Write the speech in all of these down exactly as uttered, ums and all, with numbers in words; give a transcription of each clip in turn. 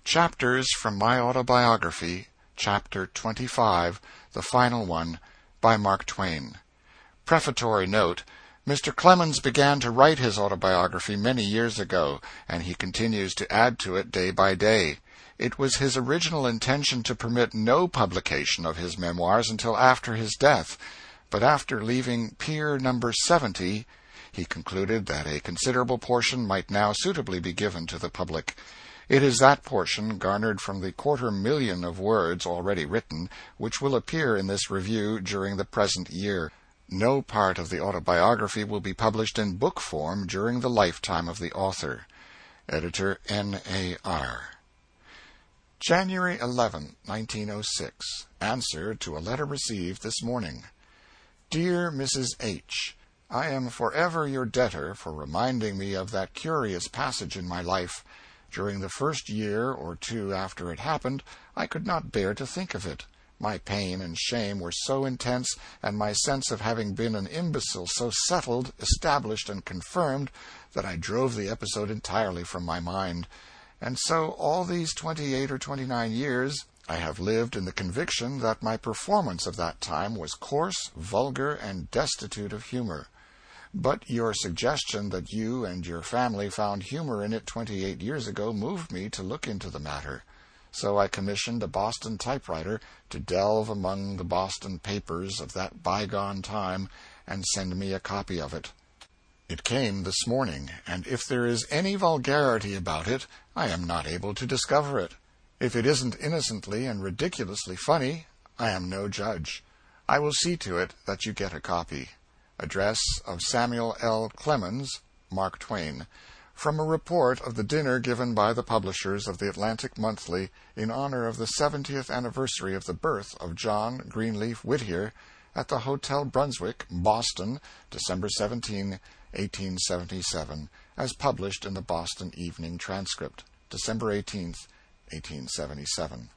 Chapters from my autobiography, Chapter twenty-five, the final one, by Mark Twain. Prefatory note: Mister Clemens began to write his autobiography many years ago, and he continues to add to it day by day. It was his original intention to permit no publication of his memoirs until after his death, but after leaving Pier Number seventy, he concluded that a considerable portion might now suitably be given to the public. It is that portion, garnered from the quarter million of words already written, which will appear in this review during the present year. No part of the autobiography will be published in book form during the lifetime of the author. Editor N A R January eleventh, nineteen oh six. Answer to a letter received this morning. Dear Missus H., I am forever your debtor for reminding me of that curious passage in my life. During the first year or two after it happened, I could not bear to think of it. My pain and shame were so intense, and my sense of having been an imbecile so settled, established, and confirmed, that I drove the episode entirely from my mind. And so all these twenty-eight or twenty-nine years I have lived in the conviction that my performance of that time was coarse, vulgar, and destitute of humor. But your suggestion that you and your family found humor in it twenty-eight years ago moved me to look into the matter. So I commissioned a Boston typewriter to delve among the Boston papers of that bygone time and send me a copy of it. It came this morning, and if there is any vulgarity about it, I am not able to discover it. If it isn't innocently and ridiculously funny, I am no judge. I will see to it that you get a copy. Address of Samuel L. Clemens, Mark Twain, from a report of the dinner given by the publishers of the Atlantic Monthly in honor of the seventieth anniversary of the birth of John Greenleaf Whittier at the Hotel Brunswick, Boston, December seventeenth, eighteen seventy-seven, as published in the Boston Evening Transcript, December eighteenth, eighteen seventy-seven.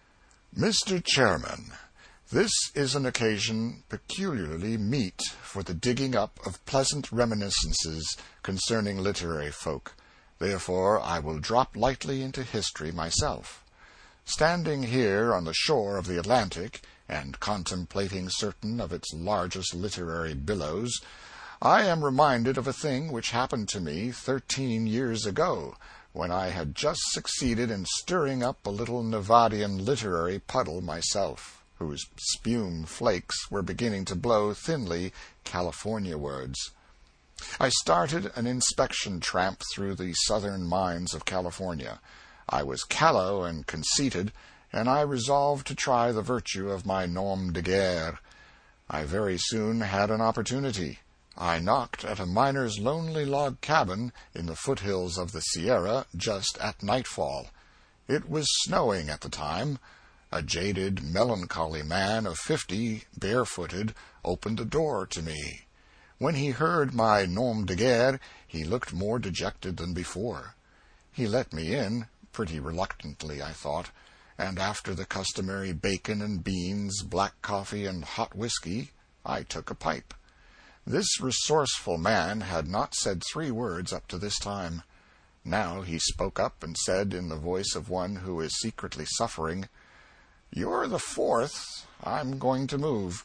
Mister Chairman, this is an occasion peculiarly meet for the digging up of pleasant reminiscences concerning literary folk. Therefore I will drop lightly into history myself. Standing here on the shore of the Atlantic, and contemplating certain of its largest literary billows, I am reminded of a thing which happened to me thirteen years ago, when I had just succeeded in stirring up a little Nevadian literary puddle myself, whose spume flakes were beginning to blow thinly California-wards. I started an inspection tramp through the southern mines of California. I was callow and conceited, and I resolved to try the virtue of my nom de guerre. I very soon had an opportunity. I knocked at a miner's lonely log cabin in the foothills of the Sierra just at nightfall. It was snowing at the time. A jaded, melancholy man of fifty, barefooted, opened the door to me. When he heard my nom de guerre, he looked more dejected than before. He let me in, pretty reluctantly, I thought, and after the customary bacon and beans, black coffee, and hot whiskey, I took a pipe. This resourceful man had not said three words up to this time. Now he spoke up and said, in the voice of one who is secretly suffering, "You're the fourth. I'm going to move."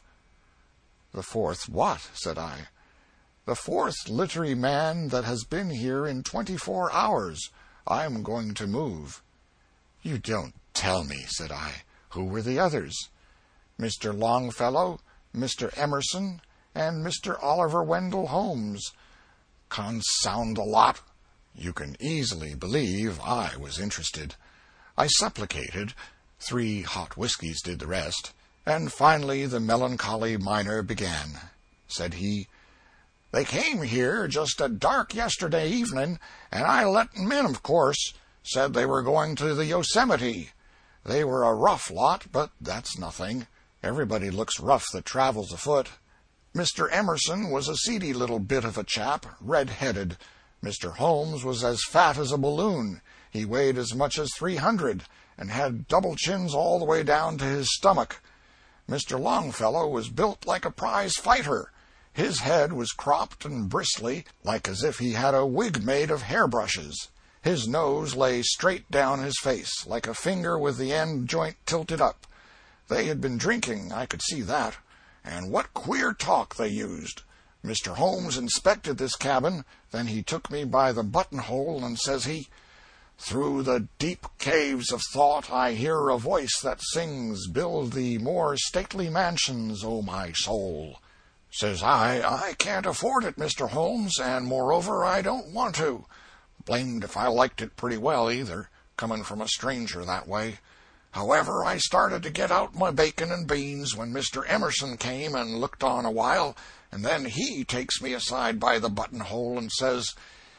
"The fourth what?" said I. "The fourth literary man that has been here in twenty-four hours. I'm going to move." "You don't tell me," said I. "Who were the others?" "Mister Longfellow, Mister Emerson, and Mister Oliver Wendell Holmes." "Consound the lot!" You can easily believe I was interested. I supplicated. Three hot whiskies did the rest, and finally the melancholy miner began. Said he, "They came here just at dark yesterday evening, and I let them in, of course. Said they were going to the Yosemite. They were a rough lot, but that's nothing. Everybody looks rough that travels afoot. Mister Emerson was a seedy little bit of a chap, red-headed. Mister Holmes was as fat as a balloon. He weighed as much as three hundred, and had double chins all the way down to his stomach. Mister Longfellow was built like a prize fighter. His head was cropped and bristly, like as if he had a wig made of hairbrushes. His nose lay straight down his face, like a finger with the end joint tilted up. They had been drinking, I could see that. And what queer talk they used! Mister Holmes inspected this cabin, then he took me by the buttonhole, and says he, "Through the deep caves of thought I hear a voice that sings, 'Build thee more stately mansions, O my soul.' Says I, 'I can't afford it, Mister Holmes, and moreover I don't want to.' Blamed if I liked it pretty well, either, coming from a stranger that way. However, I started to get out my bacon and beans when Mister Emerson came and looked on a while, and then he takes me aside by the buttonhole and says,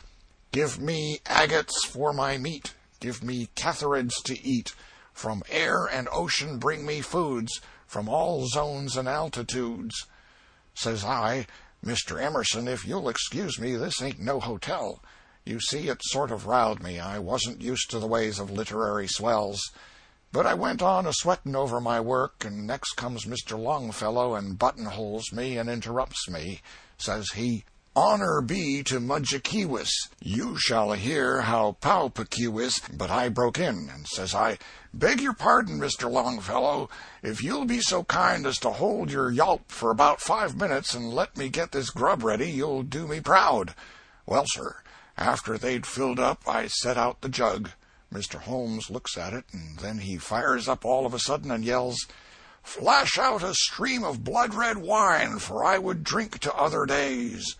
'Give me agates for my meat, give me cantharids to eat, from air and ocean bring me foods, from all zones and altitudes.' Says I, 'Mister Emerson, if you'll excuse me, this ain't no hotel.' You see, it sort of riled me. I wasn't used to the ways of literary swells. But I went on a-sweating over my work, and next comes Mister Longfellow and buttonholes me and interrupts me. Says he, 'Honor be to Mudjekeewis. You shall hear how Powpequewis.' But I broke in, and says I, 'Beg your pardon, Mister Longfellow, if you'll be so kind as to hold your yawp for about five minutes and let me get this grub ready, you'll do me proud.' Well, sir, after they'd filled up, I set out the jug. Mister Holmes looks at it, and then he fires up all of a sudden and yells, 'Flash out a stream of blood-red wine, for I would drink to other days.'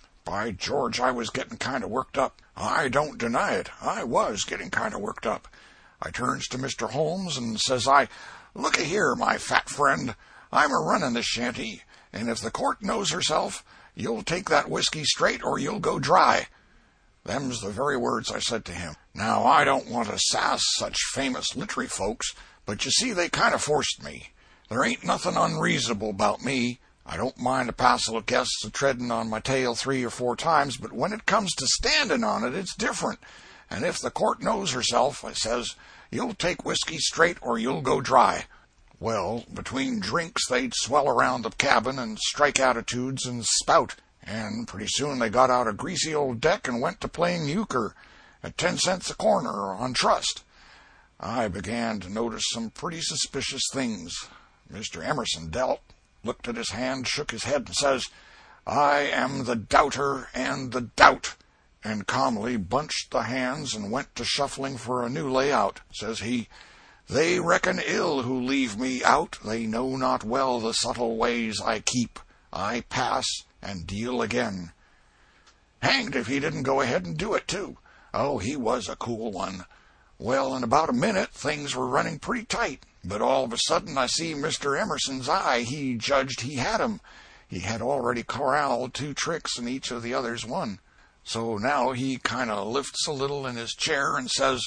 By George, I was getting kind of worked up. I don't deny it. I was getting kind of worked up. I turns to Mister Holmes, and says I, 'Look a here, my fat friend, I'm a-running this shanty, and if the court knows herself, you'll take that whiskey straight or you'll go dry.' Them's the very words I said to him. Now, I don't want to sass such famous literary folks, but you see they kind of forced me. There ain't nothing unreasonable about me. I don't mind a passel of guests a-treading on my tail three or four times, but when it comes to standing on it, it's different. And if the court knows herself, I says, you'll take whiskey straight or you'll go dry. Well, between drinks they'd swell around the cabin and strike attitudes and spout, and pretty soon they got out a greasy old deck and went to playing euchre at ten cents a corner on trust. I began to notice some pretty suspicious things. Mister Emerson dealt, looked at his hand, shook his head, and says, 'I am the doubter and the doubt,' and calmly bunched the hands and went to shuffling for a new layout. Says he, 'They reckon ill who leave me out, they know not well the subtle ways I keep. I pass and deal again.' Hanged if he didn't go ahead and do it, too. Oh, he was a cool one. Well, in about a minute things were running pretty tight, but all of a sudden I see Mister Emerson's eye. He judged he had 'em. He had already corralled two tricks and each of the others one. So now he kind of lifts a little in his chair and says,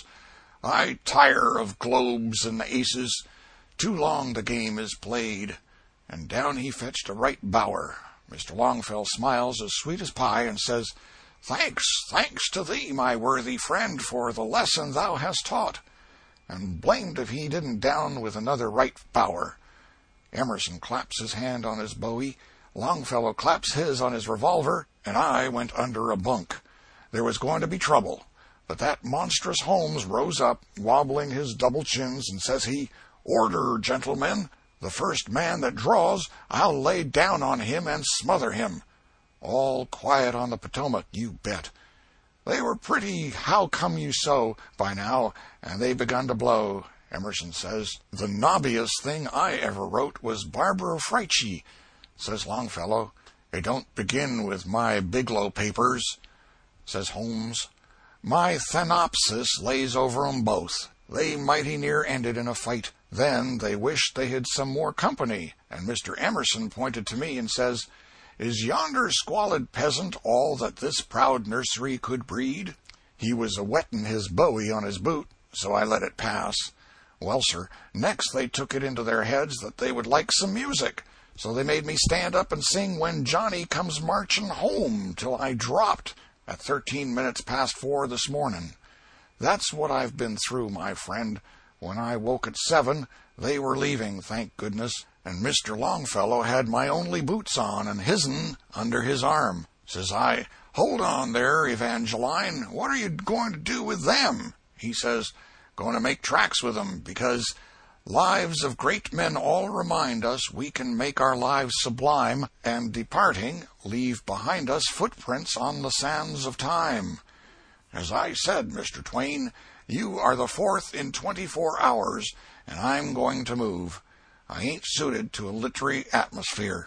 'I tire of globes and aces. Too long the game is played.' And down he fetched a right bower. Mister Longfellow smiles as sweet as pie and says, 'Thanks, thanks to thee, my worthy friend, for the lesson thou hast taught.' And blamed if he didn't down with another right bower. Emerson claps his hand on his bowie, Longfellow claps his on his revolver, and I went under a bunk. There was going to be trouble, but that monstrous Holmes rose up, wobbling his double chins, and says he, 'Order, gentlemen. The first man that draws, I'll lay down on him and smother him.' All quiet on the Potomac, you bet. They were pretty how come you so by now, and they begun to blow. Emerson says, 'The nobbiest thing I ever wrote was Barbara Frietchie.' Says Longfellow, 'It don't begin with my Biglow Papers.' Says Holmes, 'My Thanopsis lays over 'em both. They mighty near ended in a fight. Then they wished they had some more company, and Mister Emerson pointed to me and says, 'Is yonder squalid peasant all that this proud nursery could breed?' He was a-wetting his bowie on his boot, so I let it pass. Well, sir, next they took it into their heads that they would like some music, so they made me stand up and sing 'When Johnny Comes Marching Home,' till I dropped at thirteen minutes past four this morning. That's what I've been through, my friend. When I woke at seven, they were leaving, thank goodness, and Mister Longfellow had my only boots on and his'n under his arm. Says I, "Hold on there, Evangeline. What are you going to do with them?" He says, "Going to make tracks with them, because lives of great men all remind us we can make our lives sublime, and departing, leave behind us footprints on the sands of time. As I said, Mister Twain, you are the fourth in twenty-four hours, and I'm going to move. I ain't suited to a literary atmosphere."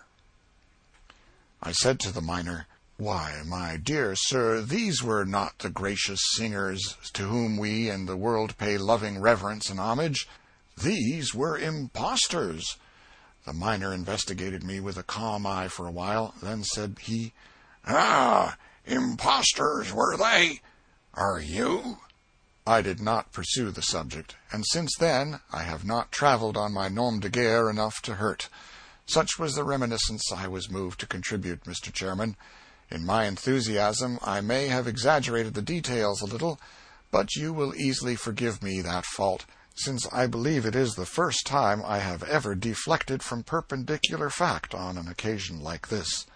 I said to the miner, "Why, my dear sir, these were not the gracious singers to whom we and the world pay loving reverence and homage. These were impostors." The miner investigated me with a calm eye for a while, then said he, "Ah, impostors, were they? Are you?" I did not pursue the subject, and since then I have not traveled on my nom de guerre enough to hurt. Such was the reminiscence I was moved to contribute, Mister Chairman. In my enthusiasm I may have exaggerated the details a little, but you will easily forgive me that fault, since I believe it is the first time I have ever deflected from perpendicular fact on an occasion like this.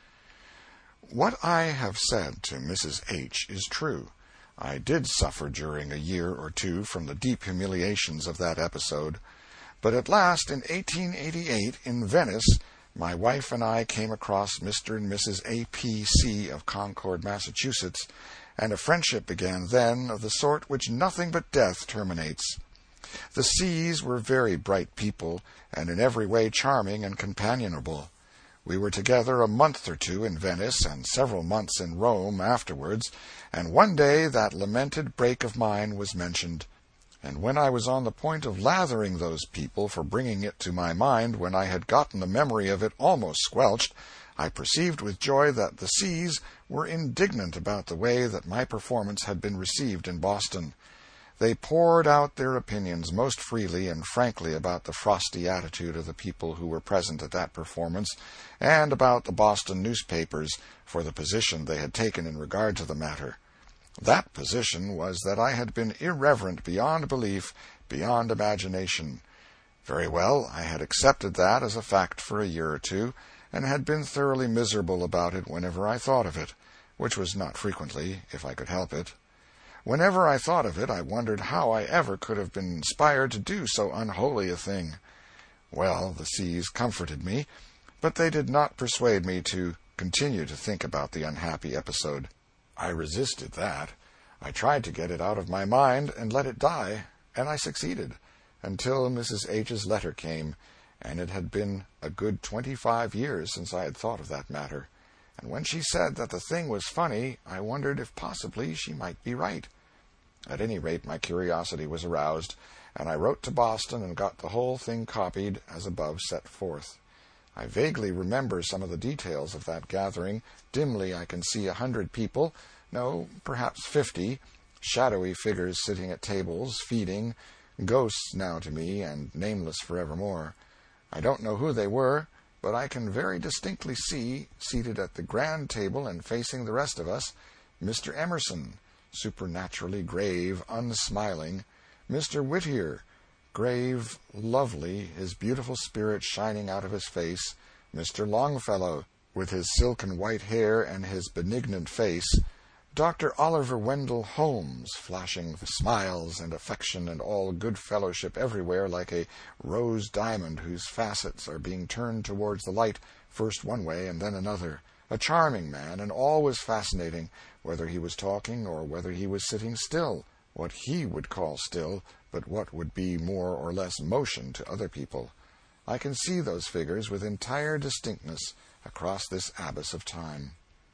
What I have said to Missus H. is true. I did suffer during a year or two from the deep humiliations of that episode. But at last, in eighteen eighty-eight, in Venice, my wife and I came across Mister and Missus A P C of Concord, Massachusetts, and a friendship began then of the sort which nothing but death terminates. The C's were very bright people, and in every way charming and companionable. We were together a month or two in Venice, and several months in Rome afterwards, and one day that lamented break of mine was mentioned. And when I was on the point of lathering those people for bringing it to my mind, when I had gotten the memory of it almost squelched, I perceived with joy that the C's were indignant about the way that my performance had been received in Boston. They poured out their opinions most freely and frankly about the frosty attitude of the people who were present at that performance, and about the Boston newspapers for the position they had taken in regard to the matter. That position was that I had been irreverent beyond belief, beyond imagination. Very well, I had accepted that as a fact for a year or two, and had been thoroughly miserable about it whenever I thought of it, which was not frequently, if I could help it. Whenever I thought of it, I wondered how I ever could have been inspired to do so unholy a thing. Well, the C's comforted me, but they did not persuade me to continue to think about the unhappy episode. I resisted that. I tried to get it out of my mind and let it die, and I succeeded, until Missus H's letter came, and it had been a good twenty-five years since I had thought of that matter. And when she said that the thing was funny, I wondered if possibly she might be right. At any rate, my curiosity was aroused, and I wrote to Boston and got the whole thing copied as above set forth. I vaguely remember some of the details of that gathering. Dimly I can see a hundred people, no, perhaps fifty, shadowy figures sitting at tables, feeding, ghosts now to me, and nameless forevermore. I don't know who they were, but I can very distinctly see, seated at the grand table and facing the rest of us, Mister Emerson, supernaturally grave, unsmiling, Mister Whittier, grave, lovely, his beautiful spirit shining out of his face, Mister Longfellow, with his silken white hair and his benignant face, Doctor Oliver Wendell Holmes, flashing smiles and affection and all good fellowship everywhere like a rose diamond whose facets are being turned towards the light, first one way and then another, a charming man, and always fascinating, whether he was talking or whether he was sitting still, what he would call still, but what would be more or less motion to other people. I can see those figures with entire distinctness across this abyss of time.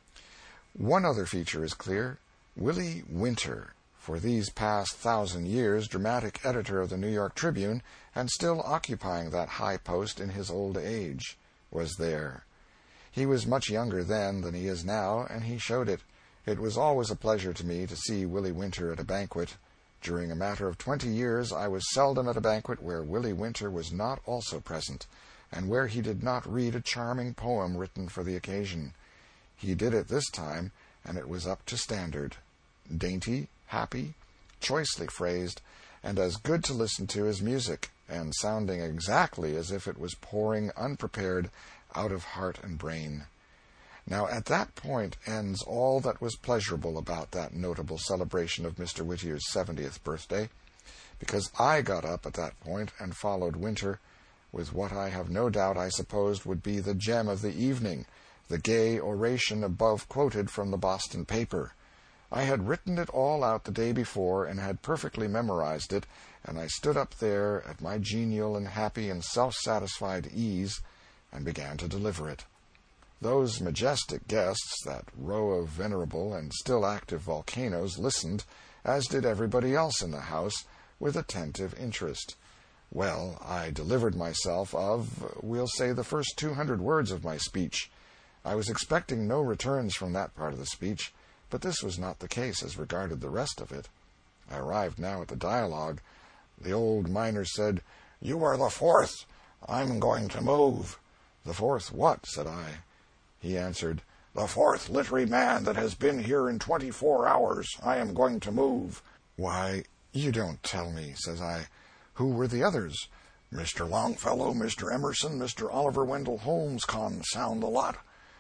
One other feature is clear. Willie Winter, for these past thousand years dramatic editor of the New York Tribune, and still occupying that high post in his old age, was there. He was much younger then than he is now, and he showed it. It was always a pleasure to me to see Willie Winter at a banquet. During a matter of twenty years I was seldom at a banquet where Willie Winter was not also present, and where he did not read a charming poem written for the occasion. He did it this time, and it was up to standard. Dainty, happy, choicely phrased, and as good to listen to as music, and sounding exactly as if it was pouring unprepared out of heart and brain. Now at that point ends all that was pleasurable about that notable celebration of Mister Whittier's seventieth birthday, because I got up at that point and followed Winter with what I have no doubt I supposed would be the gem of the evening, the gay oration above quoted from the Boston paper. I had written it all out the day before and had perfectly memorized it, and I stood up there at my genial and happy and self-satisfied ease and began to deliver it. Those majestic guests, that row of venerable and still active volcanoes, listened, as did everybody else in the house, with attentive interest. Well, I delivered myself of, we'll say, the first two hundred words of my speech. I was expecting no returns from that part of the speech, but this was not the case as regarded the rest of it. I arrived now at the dialogue. The old miner said, "You are the fourth. I'm going to move." "The fourth what?" said I. He answered, "The fourth literary man that has been here in twenty-four hours. I am going to move." "Why, you don't tell me," says I. "Who were the others?" "Mister Longfellow, Mister Emerson, Mister Oliver Wendell Holmes con sound the lot."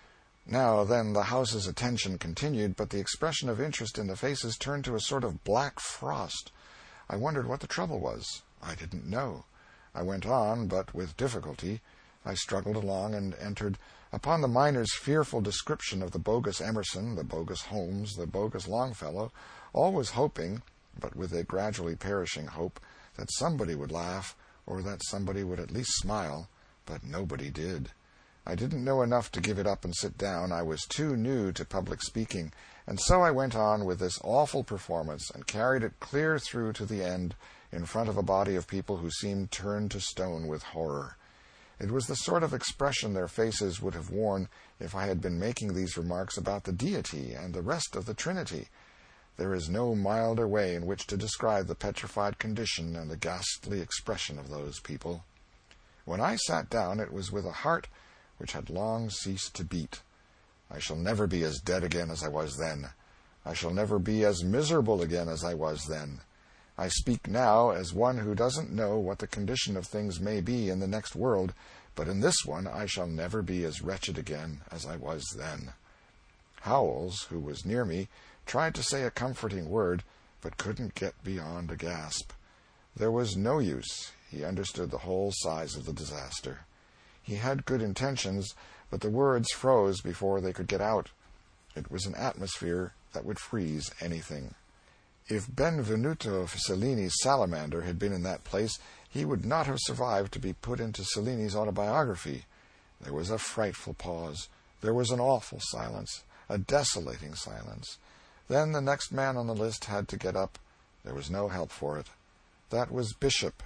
Now then the house's attention continued, but the expression of interest in the faces turned to a sort of black frost. I wondered what the trouble was. I didn't know. I went on, but with difficulty. I struggled along and entered upon the miner's fearful description of the bogus Emerson, the bogus Holmes, the bogus Longfellow, always hoping, but with a gradually perishing hope, that somebody would laugh, or that somebody would at least smile, but nobody did. I didn't know enough to give it up and sit down. I was too new to public speaking, and so I went on with this awful performance and carried it clear through to the end in front of a body of people who seemed turned to stone with horror. It was the sort of expression their faces would have worn if I had been making these remarks about the Deity and the rest of the Trinity. There is no milder way in which to describe the petrified condition and the ghastly expression of those people. When I sat down it was with a heart which had long ceased to beat. I shall never be as dead again as I was then. I shall never be as miserable again as I was then. I speak now as one who doesn't know what the condition of things may be in the next world, but in this one I shall never be as wretched again as I was then. Howells, who was near me, tried to say a comforting word, but couldn't get beyond a gasp. There was no use. He understood the whole size of the disaster. He had good intentions, but the words froze before they could get out. It was an atmosphere that would freeze anything. If Benvenuto Cellini's salamander had been in that place, he would not have survived to be put into Cellini's autobiography. There was a frightful pause. There was an awful silence, a desolating silence. Then the next man on the list had to get up. There was no help for it. That was Bishop.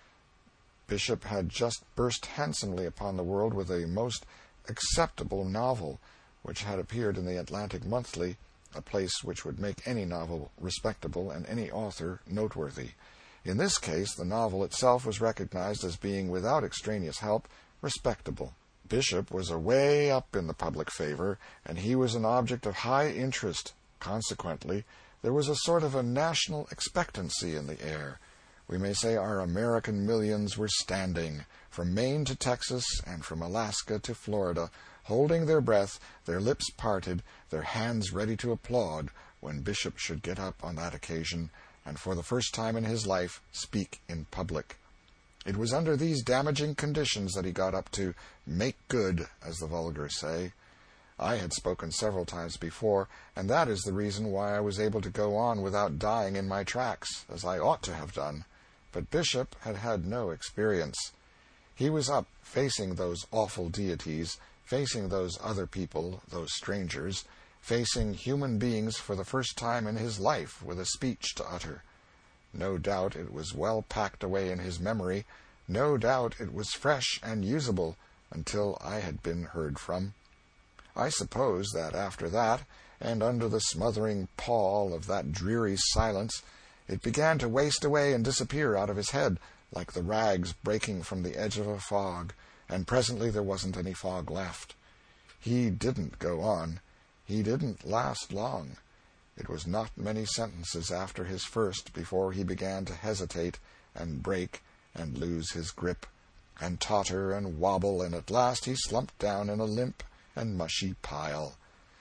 Bishop had just burst handsomely upon the world with a most acceptable novel, which had appeared in the Atlantic Monthly, a place which would make any novel respectable and any author noteworthy. In this case the novel itself was recognized as being, without extraneous help, respectable. Bishop was away up in the public favor, and he was an object of high interest. Consequently, there was a sort of a national expectancy in the air. We may say our American millions were standing, from Maine to Texas and from Alaska to Florida, holding their breath, their lips parted, their hands ready to applaud when Bishop should get up on that occasion and for the first time in his life speak in public. It was under these damaging conditions that he got up to make good, as the vulgar say. I had spoken several times before, and that is the reason why I was able to go on without dying in my tracks, as I ought to have done. But Bishop had had no experience. He was up, facing those awful deities, facing those other people, those strangers, facing human beings for the first time in his life with a speech to utter. No doubt it was well packed away in his memory. No doubt it was fresh and usable until I had been heard from. I suppose that after that, and under the smothering pall of that dreary silence, it began to waste away and disappear out of his head, like the rags breaking from the edge of a fog, and presently there wasn't any fog left. He didn't go on. He didn't last long. It was not many sentences after his first before he began to hesitate and break and lose his grip, and totter and wobble, and at last he slumped down in a limp and mushy pile.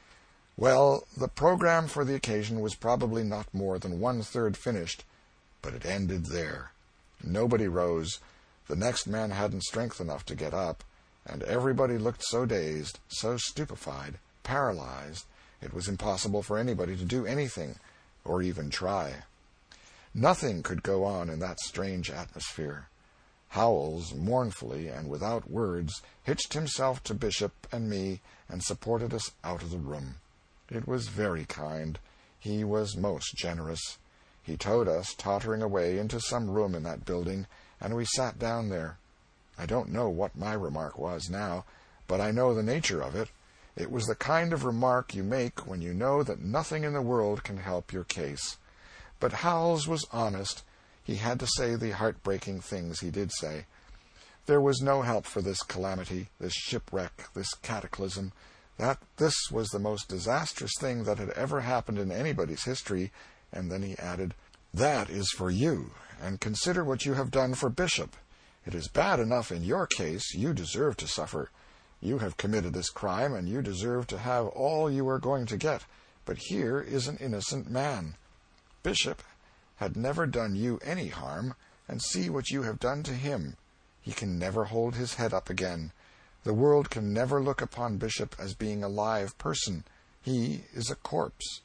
Well, the program for the occasion was probably not more than one-third finished, but it ended there. Nobody rose. The next man hadn't strength enough to get up, and everybody looked so dazed, so stupefied, paralyzed, it was impossible for anybody to do anything, or even try. Nothing could go on in that strange atmosphere. Howells, mournfully and without words, hitched himself to Bishop and me and supported us out of the room. It was very kind. He was most generous. He towed us, tottering away, into some room in that building, and we sat down there. I don't know what my remark was now, but I know the nature of it. It was the kind of remark you make when you know that nothing in the world can help your case. But Howells was honest. He had to say the heartbreaking things he did say. There was no help for this calamity, this shipwreck, this cataclysm. That this was the most disastrous thing that had ever happened in anybody's history, and then he added, "That is for you, and consider what you have done for Bishop. It is bad enough in your case. You deserve to suffer. You have committed this crime, and you deserve to have all you are going to get. But here is an innocent man. Bishop had never done you any harm, and see what you have done to him. He can never hold his head up again. The world can never look upon Bishop as being a live person. He is a corpse."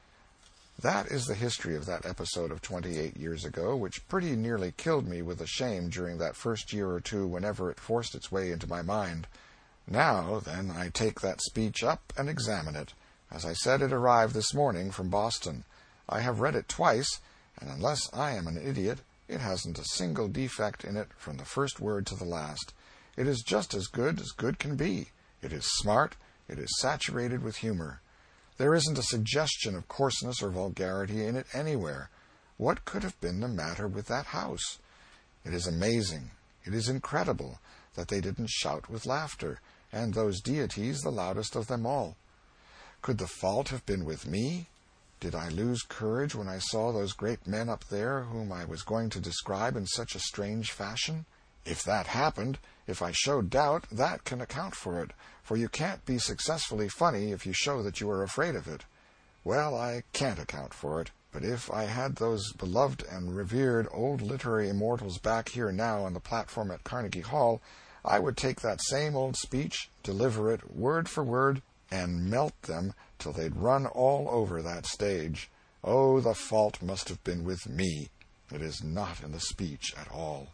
That is the history of that episode of twenty-eight years ago, which pretty nearly killed me with the shame during that first year or two whenever it forced its way into my mind. Now, then, I take that speech up and examine it. As I said, it arrived this morning from Boston. I have read it twice, and unless I am an idiot, it hasn't a single defect in it from the first word to the last. It is just as good as good can be. It is smart. It is saturated with humor. There isn't a suggestion of coarseness or vulgarity in it anywhere. What could have been the matter with that house? It is amazing, it is incredible, that they didn't shout with laughter, and those deities the loudest of them all. Could the fault have been with me? Did I lose courage when I saw those great men up there whom I was going to describe in such a strange fashion? If that happened, if I showed doubt, that can account for it, for you can't be successfully funny if you show that you are afraid of it. Well, I can't account for it, but if I had those beloved and revered old literary immortals back here now on the platform at Carnegie Hall, I would take that same old speech, deliver it word for word, and melt them till they'd run all over that stage. Oh, the fault must have been with me. It is not in the speech at all.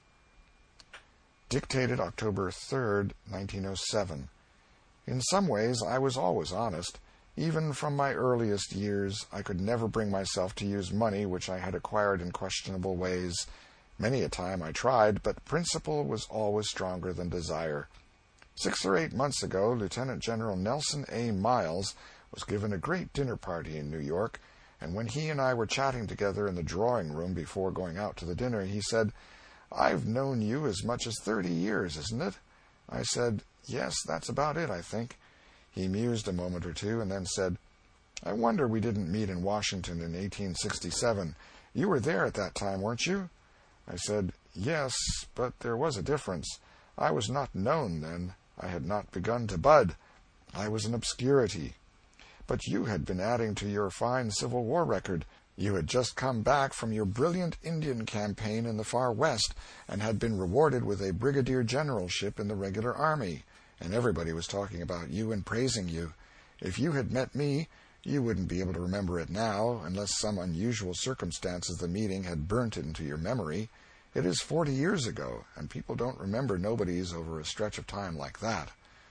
Dictated October third, nineteen oh seven. In some ways I was always honest. Even from my earliest years I could never bring myself to use money which I had acquired in questionable ways. Many a time I tried, but principle was always stronger than desire. Six or eight months ago, Lieutenant General Nelson A. Miles was given a great dinner party in New York, and when he and I were chatting together in the drawing-room before going out to the dinner, he said, "I've known you as much as thirty years, isn't it?" I said, "Yes, that's about it, I think." He mused a moment or two and then said, "I wonder we didn't meet in Washington in eighteen sixty-seven. You were there at that time, weren't you?" I said, "Yes, but there was a difference. I was not known then. I had not begun to bud. I was an obscurity. But you had been adding to your fine Civil War record. You had just come back from your brilliant Indian campaign in the far West, and had been rewarded with a brigadier generalship in the regular army, and everybody was talking about you and praising you. If you had met me, you wouldn't be able to remember it now, unless some unusual circumstances of the meeting had burnt it into your memory. It is forty years ago, and people don't remember nobodies over a stretch of time like that."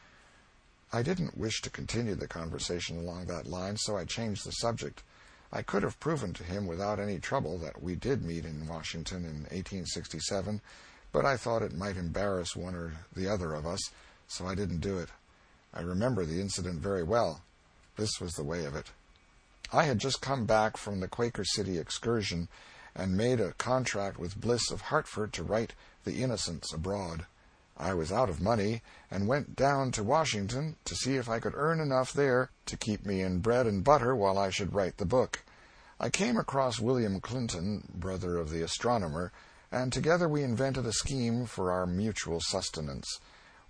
I didn't wish to continue the conversation along that line, so I changed the subject. I could have proven to him without any trouble that we did meet in Washington in eighteen sixty-seven, but I thought it might embarrass one or the other of us, so I didn't do it. I remember the incident very well. This was the way of it. I had just come back from the Quaker City excursion, and made a contract with Bliss of Hartford to write The Innocents Abroad. I was out of money, and went down to Washington to see if I could earn enough there to keep me in bread and butter while I should write the book. I came across William Clinton, brother of the astronomer, and together we invented a scheme for our mutual sustenance.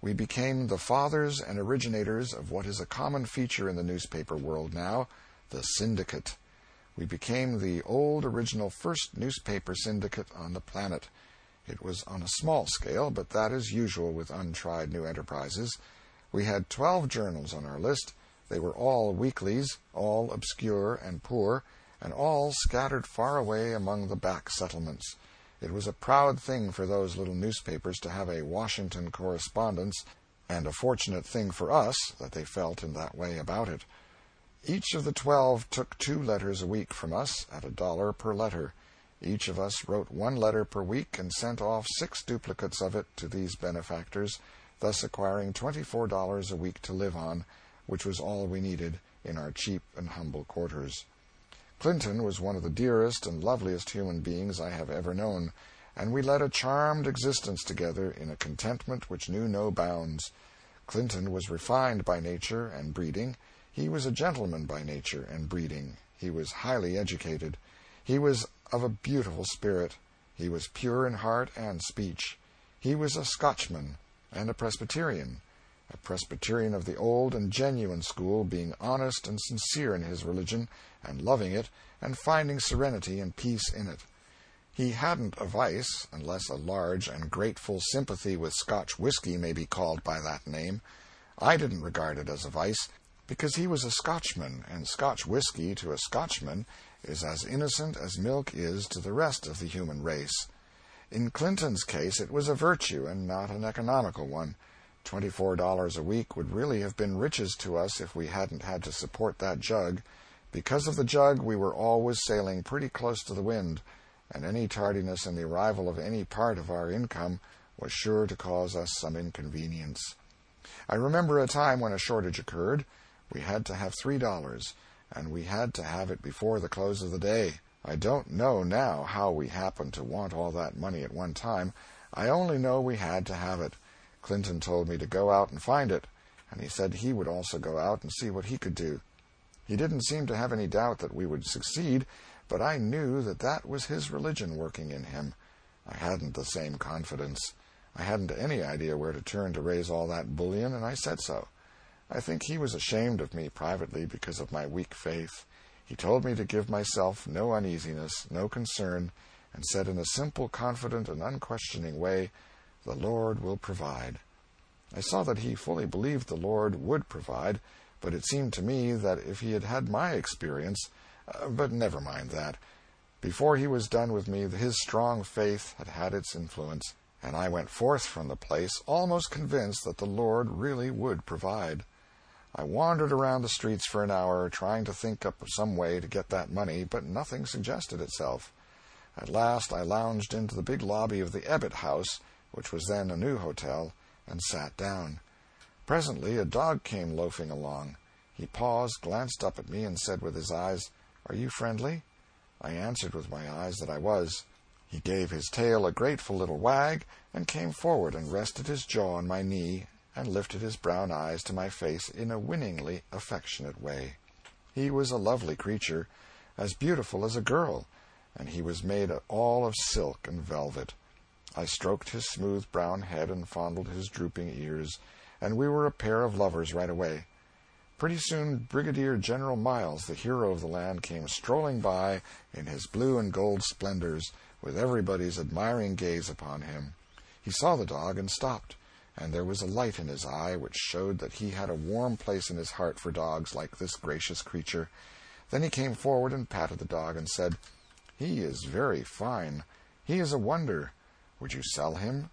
We became the fathers and originators of what is a common feature in the newspaper world now, the syndicate. We became the old original first newspaper syndicate on the planet. It was on a small scale, but that is usual with untried new enterprises. We had twelve journals on our list. They were all weeklies, all obscure and poor, and all scattered far away among the back settlements. It was a proud thing for those little newspapers to have a Washington correspondence, and a fortunate thing for us that they felt in that way about it. Each of the twelve took two letters a week from us at a dollar per letter. Each of us wrote one letter per week and sent off six duplicates of it to these benefactors, thus acquiring twenty-four dollars a week to live on, which was all we needed in our cheap and humble quarters. Clinton was one of the dearest and loveliest human beings I have ever known, and we led a charmed existence together in a contentment which knew no bounds. Clinton was refined by nature and breeding. He was a gentleman by nature and breeding. He was highly educated. He was of a beautiful spirit. He was pure in heart and speech. He was a Scotchman and a Presbyterian. A Presbyterian of the old and genuine school, being honest and sincere in his religion, and loving it, and finding serenity and peace in it. He hadn't a vice, unless a large and grateful sympathy with Scotch whiskey may be called by that name. I didn't regard it as a vice, because he was a Scotchman, and Scotch whiskey to a Scotchman is as innocent as milk is to the rest of the human race. In Clinton's case it was a virtue, and not an economical one. Twenty-four dollars a week would really have been riches to us if we hadn't had to support that jug. Because of the jug we were always sailing pretty close to the wind, and any tardiness in the arrival of any part of our income was sure to cause us some inconvenience. I remember a time when a shortage occurred. We had to have three dollars, and we had to have it before the close of the day. I don't know now how we happened to want all that money at one time. I only know we had to have it. Clinton told me to go out and find it, and he said he would also go out and see what he could do. He didn't seem to have any doubt that we would succeed, but I knew that that was his religion working in him. I hadn't the same confidence. I hadn't any idea where to turn to raise all that bullion, and I said so. I think he was ashamed of me privately because of my weak faith. He told me to give myself no uneasiness, no concern, and said in a simple, confident, and unquestioning way, "The Lord will provide." I saw that he fully believed the Lord would provide, but it seemed to me that if he had had my experience uh, but never mind that. Before he was done with me, his strong faith had had its influence, and I went forth from the place almost convinced that the Lord really would provide. I wandered around the streets for an hour, trying to think up some way to get that money, but nothing suggested itself. At last I lounged into the big lobby of the Ebbett House, which was then a new hotel, and sat down. Presently a dog came loafing along. He paused, glanced up at me, and said with his eyes, "Are you friendly?" I answered with my eyes that I was. He gave his tail a grateful little wag, and came forward and rested his jaw on my knee, and lifted his brown eyes to my face in a winningly affectionate way. He was a lovely creature, as beautiful as a girl, and he was made all of silk and velvet. I stroked his smooth brown head and fondled his drooping ears, and we were a pair of lovers right away. Pretty soon Brigadier General Miles, the hero of the land, came strolling by in his blue and gold splendors, with everybody's admiring gaze upon him. He saw the dog and stopped, and there was a light in his eye which showed that he had a warm place in his heart for dogs like this gracious creature. Then he came forward and patted the dog and said, "He is very fine. He is a wonder. Would you sell him?"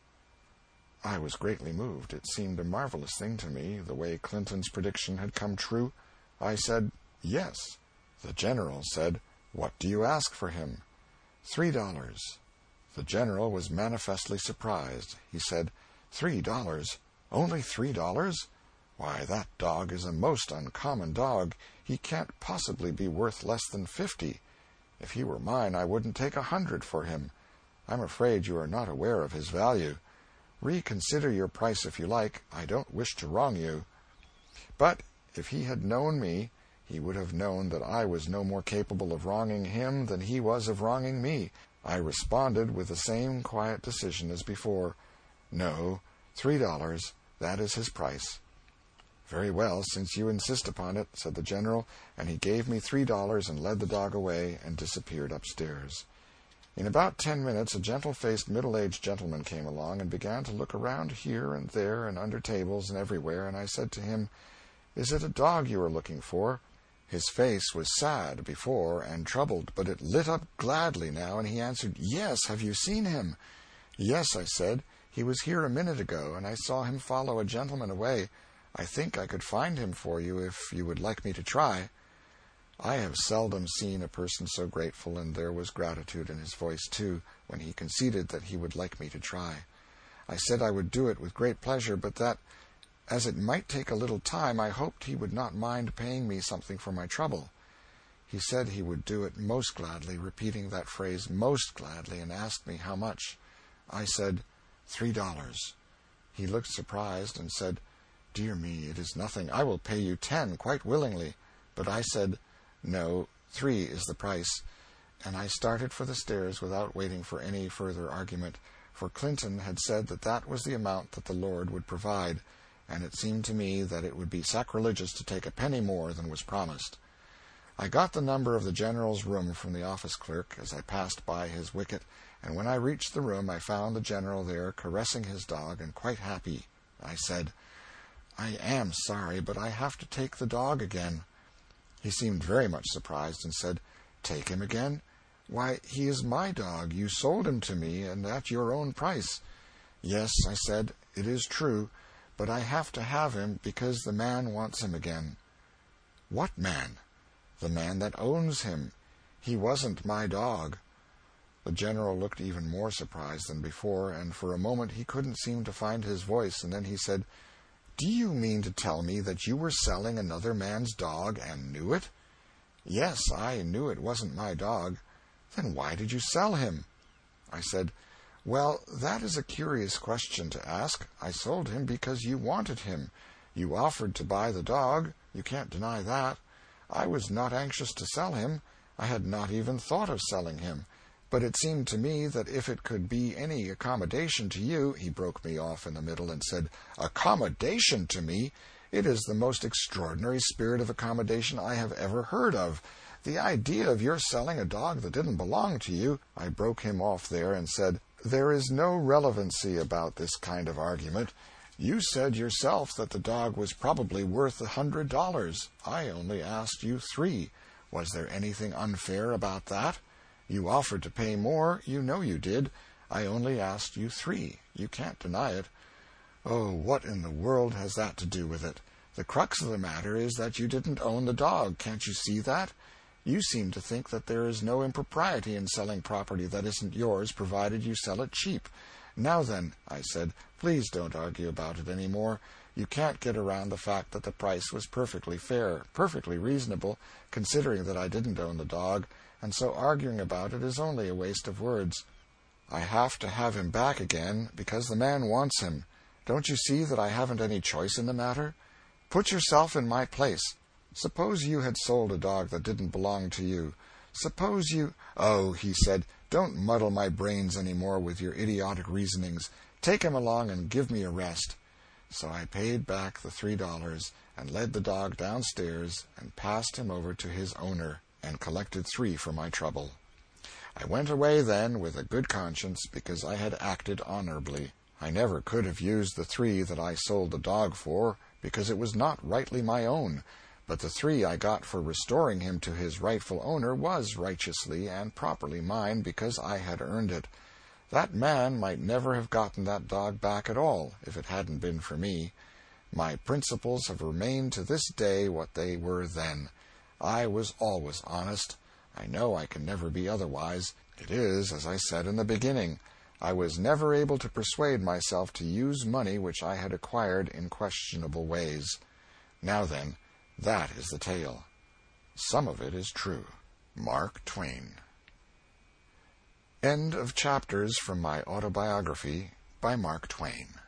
I was greatly moved. It seemed a marvelous thing to me, the way Clinton's prediction had come true. I said, "Yes." The General said, "What do you ask for him?" "Three dollars." The General was manifestly surprised. He said, "Three dollars? Only three dollars? Why, that dog is a most uncommon dog. He can't possibly be worth less than fifty. If he were mine, I wouldn't take a hundred for him. I'm afraid you are not aware of his value. Reconsider your price if you like. I don't wish to wrong you." But if he had known me, he would have known that I was no more capable of wronging him than he was of wronging me. I responded with the same quiet decision as before. "No, three dollars. That is his price." "Very well, since you insist upon it," said the General, and he gave me three dollars and led the dog away and disappeared upstairs. In about ten minutes a gentle-faced, middle-aged gentleman came along and began to look around here and there and under tables and everywhere, and I said to him, "Is it a dog you are looking for?" His face was sad before and troubled, but it lit up gladly now, and he answered, "Yes, have you seen him?" "Yes," I said, "he was here a minute ago, and I saw him follow a gentleman away. I think I could find him for you if you would like me to try." I have seldom seen a person so grateful, and there was gratitude in his voice, too, when he conceded that he would like me to try. I said I would do it with great pleasure, but that, as it might take a little time, I hoped he would not mind paying me something for my trouble. He said he would do it most gladly, repeating that phrase most gladly, and asked me how much. I said, "Three dollars." He looked surprised and said, "Dear me, it is nothing. I will pay you ten, quite willingly." But I said, "No, three is the price," and I started for the stairs without waiting for any further argument, for Clinton had said that that was the amount that the Lord would provide, and it seemed to me that it would be sacrilegious to take a penny more than was promised. I got the number of the General's room from the office clerk as I passed by his wicket, and when I reached the room I found the General there caressing his dog and quite happy. I said, "I am sorry, but I have to take the dog again." He seemed very much surprised and said, "Take him again? Why, he is my dog. You sold him to me, and at your own price." "Yes," I said, "it is true, but I have to have him because the man wants him again." "What man?" "The man that owns him. He wasn't my dog." The General looked even more surprised than before, and for a moment he couldn't seem to find his voice, and then he said, "Do you mean to tell me that you were selling another man's dog and knew it?" "Yes, I knew it wasn't my dog." "Then why did you sell him?" I said, "Well, that is a curious question to ask. I sold him because you wanted him. You offered to buy the dog. You can't deny that. I was not anxious to sell him. I had not even thought of selling him. But it seemed to me that if it could be any accommodation to you—" He broke me off in the middle and said, "Accommodation to me? It is the most extraordinary spirit of accommodation I have ever heard of. The idea of your selling a dog that didn't belong to you—" I broke him off there and said, "There is no relevancy about this kind of argument. You said yourself that the dog was probably worth a hundred dollars. I only asked you three. Was there anything unfair about that? You offered to pay more, you know you did. I only asked you three. You can't deny it." "Oh, what in the world has that to do with it? The crux of the matter is that you didn't own the dog. Can't you see that? You seem to think that there is no impropriety in selling property that isn't yours, provided you sell it cheap. Now then," I said, "please don't argue about it any more. You can't get around the fact that the price was perfectly fair, perfectly reasonable, considering that I didn't own the dog, and so arguing about it is only a waste of words. I have to have him back again because the man wants him. Don't you see that I haven't any choice in the matter? Put yourself in my place. Suppose you had sold a dog that didn't belong to you. Suppose you—" "Oh," he said, "don't muddle my brains any more with your idiotic reasonings. Take him along and give me a rest." So I paid back the three dollars and led the dog downstairs and passed him over to his owner, and collected three for my trouble. I went away then with a good conscience because I had acted honorably. I never could have used the three that I sold the dog for, because it was not rightly my own, but the three I got for restoring him to his rightful owner was righteously and properly mine because I had earned it. That man might never have gotten that dog back at all if it hadn't been for me. My principles have remained to this day what they were then. I was always honest. I know I can never be otherwise. It is, as I said in the beginning, I was never able to persuade myself to use money which I had acquired in questionable ways. Now then, that is the tale. Some of it is true. Mark Twain. End of chapters from my autobiography by Mark Twain.